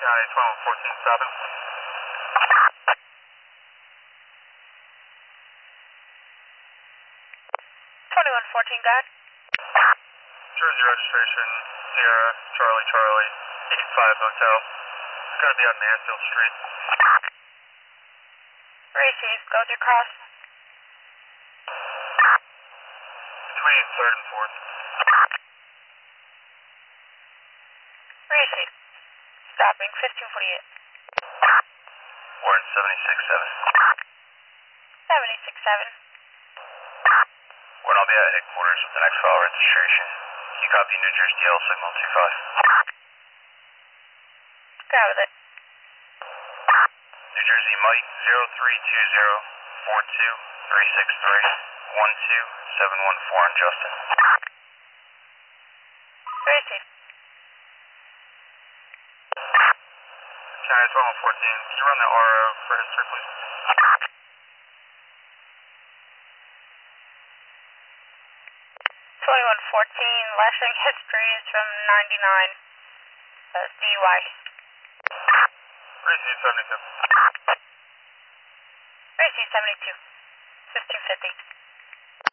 County 2114 stopping. 2114, guide. Jersey registration, Sierra, Charlie, Charlie, 85 Hotel. It's going to be on Mansfield Street. Received. Go through cross. Between 3rd and 4th. Received. Stopping 1548. Warren 76-7. 76-7. Warren, I'll be at headquarters with the next file registration. Can you copy New Jersey DL signal 25? Got with it. New Jersey Mike 0320-42363-12714 on Justin. Received. County 2114, can you run the RO for history, please? 2114, lashing history is from 99. DUI. Receive 72. Receive 72. 1550.